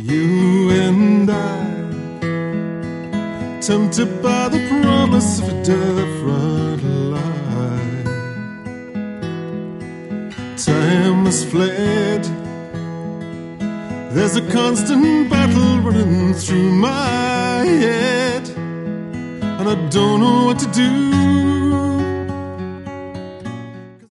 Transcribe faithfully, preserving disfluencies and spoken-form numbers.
You and I, tempted by the promise of a different life. Time has fled. There's a constant battle running through my head, and I don't know what to do.